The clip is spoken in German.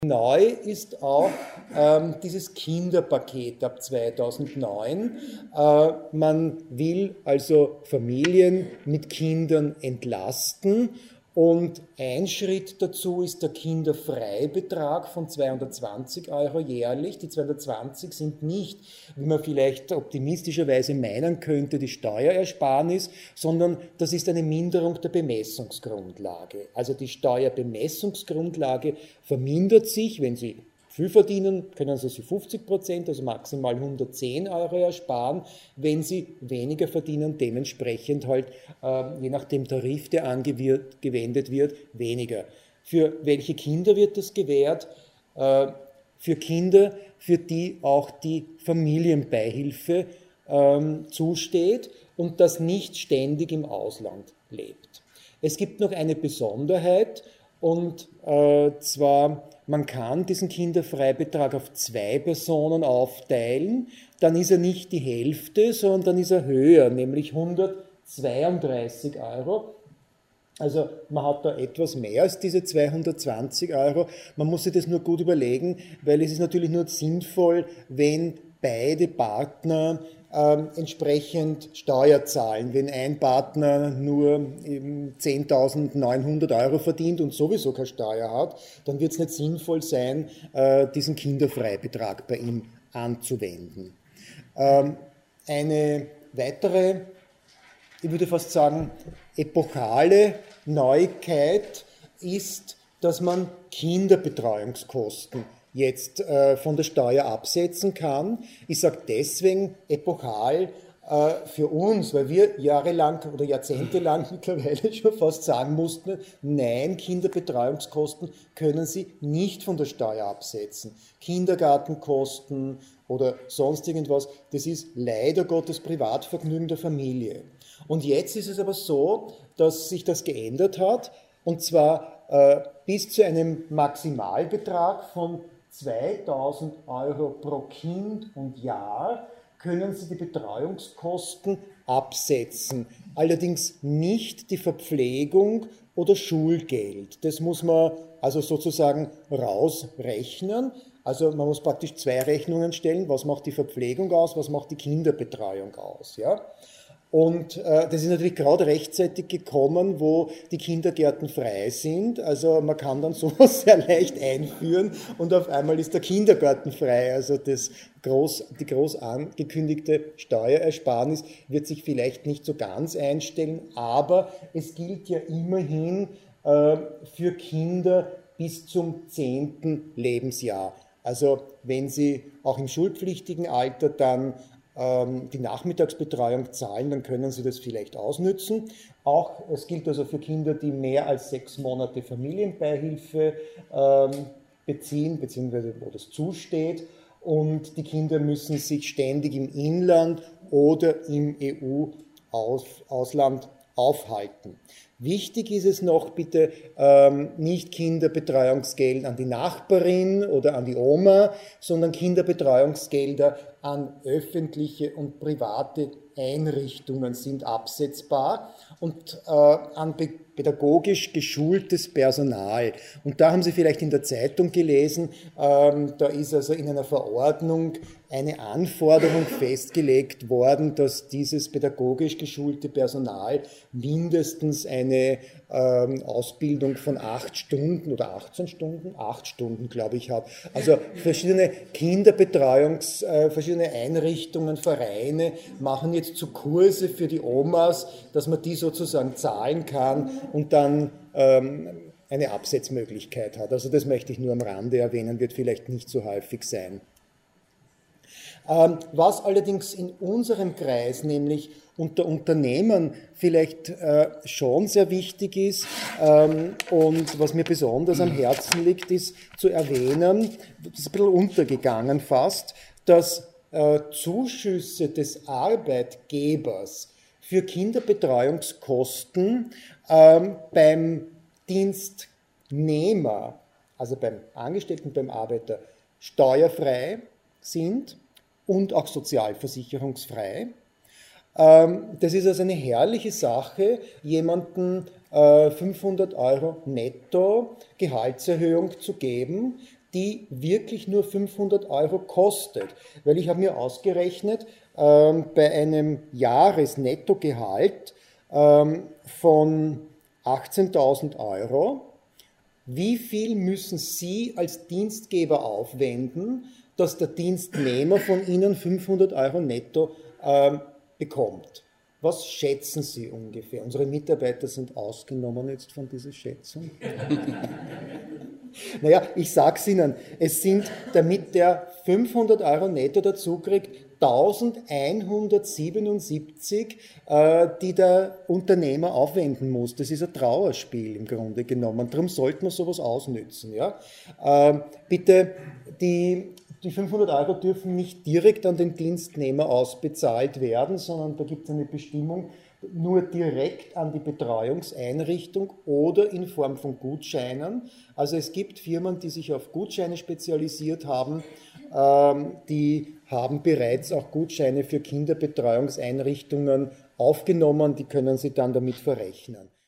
Neu ist auch dieses Kinderpaket ab 2009. Man will also Familien mit Kindern entlasten und ein Schritt dazu ist der Kinderfreibetrag von 220 Euro jährlich. Die 220 sind nicht, wie man vielleicht optimistischerweise meinen könnte, die Steuerersparnis, sondern das ist eine Minderung der Bemessungsgrundlage. Also die Steuerbemessungsgrundlage vermindert sich, wenn Sie viel verdienen, können Sie 50%, also maximal 110 Euro ersparen. Wenn Sie weniger verdienen, dementsprechend halt, je nach dem Tarif, der angewendet wird, weniger. Für welche Kinder wird das gewährt? Für Kinder, für die auch die Familienbeihilfe zusteht und das nicht ständig im Ausland lebt. Es gibt noch eine Besonderheit, und zwar, man kann diesen Kinderfreibetrag auf 2 Personen aufteilen, dann ist er nicht die Hälfte, sondern dann ist er höher, nämlich 132 Euro. Also man hat da etwas mehr als diese 220 Euro. Man muss sich das nur gut überlegen, weil es ist natürlich nur sinnvoll, wenn beide Partner entsprechend Steuer zahlen. Wenn ein Partner nur 10.900 Euro verdient und sowieso keine Steuer hat, dann wird es nicht sinnvoll sein, diesen Kinderfreibetrag bei ihm anzuwenden. Eine weitere, ich würde fast sagen, epochale Neuigkeit ist, dass man Kinderbetreuungskosten jetzt von der Steuer absetzen kann. Ich sage deswegen epochal für uns, weil wir jahrelang oder jahrzehntelang mittlerweile schon fast sagen mussten, nein, Kinderbetreuungskosten können Sie nicht von der Steuer absetzen. Kindergartenkosten oder sonst irgendwas, das ist leider Gottes Privatvergnügen der Familie. Und jetzt ist es aber so, dass sich das geändert hat, und zwar bis zu einem Maximalbetrag von 2.000 Euro pro Kind und Jahr können Sie die Betreuungskosten absetzen. Allerdings nicht die Verpflegung oder Schulgeld. Das muss man also sozusagen rausrechnen. Also man muss praktisch 2 Rechnungen stellen. Was macht die Verpflegung aus, was macht die Kinderbetreuung aus? Ja? Und das ist natürlich gerade rechtzeitig gekommen, wo die Kindergärten frei sind. Also man kann dann sowas sehr leicht einführen und auf einmal ist der Kindergarten frei. Also die groß angekündigte Steuerersparnis wird sich vielleicht nicht so ganz einstellen, aber es gilt ja immerhin für Kinder bis zum 10. Lebensjahr. Also wenn Sie auch im schulpflichtigen Alter dann die Nachmittagsbetreuung zahlen, dann können Sie das vielleicht ausnützen. Auch es gilt also für Kinder, die mehr als 6 Monate Familienbeihilfe beziehen, beziehungsweise wo das zusteht. Und die Kinder müssen sich ständig im Inland oder im EU-Ausland aufhalten. Wichtig ist es noch, bitte nicht Kinderbetreuungsgeld an die Nachbarin oder an die Oma, sondern Kinderbetreuungsgelder an öffentliche und private Einrichtungen sind absetzbar und an pädagogisch geschultes Personal. Und da haben Sie vielleicht in der Zeitung gelesen, da ist also in einer Verordnung eine Anforderung festgelegt worden, dass dieses pädagogisch geschulte Personal mindestens eine Ausbildung von 8 Stunden oder 18 Stunden, 8 Stunden, glaube ich, hat. Also verschiedene verschiedene Einrichtungen, Vereine machen jetzt so Kurse für die Omas, dass man die sozusagen zahlen kann und dann eine Absetzmöglichkeit hat. Also das möchte ich nur am Rande erwähnen, wird vielleicht nicht so häufig sein. Was allerdings in unserem Kreis, nämlich unter Unternehmern, vielleicht schon sehr wichtig ist und was mir besonders am Herzen liegt, ist zu erwähnen, das ist ein bisschen untergegangen fast, dass Zuschüsse des Arbeitgebers für Kinderbetreuungskosten beim Dienstnehmer, also beim Angestellten, beim Arbeiter, steuerfrei sind und auch sozialversicherungsfrei. Das ist also eine herrliche Sache, jemandem 500 Euro netto Gehaltserhöhung zu geben, die wirklich nur 500 Euro kostet. Weil ich habe mir ausgerechnet, bei einem Jahresnettogehalt von 18.000 Euro, wie viel müssen Sie als Dienstgeber aufwenden, dass der Dienstnehmer von Ihnen 500 Euro netto bekommt? Was schätzen Sie ungefähr? Unsere Mitarbeiter sind ausgenommen jetzt von dieser Schätzung. Naja, ich sage es Ihnen, es sind, damit der 500 Euro netto dazu kriegt, 1177, die der Unternehmer aufwenden muss. Das ist ein Trauerspiel im Grunde genommen. Darum sollte man sowas ausnützen. Ja? Bitte, die 500 Euro dürfen nicht direkt an den Dienstnehmer ausbezahlt werden, sondern da gibt es eine Bestimmung, nur direkt an die Betreuungseinrichtung oder in Form von Gutscheinen. Also es gibt Firmen, die sich auf Gutscheine spezialisiert haben, die haben bereits auch Gutscheine für Kinderbetreuungseinrichtungen aufgenommen, die können Sie dann damit verrechnen.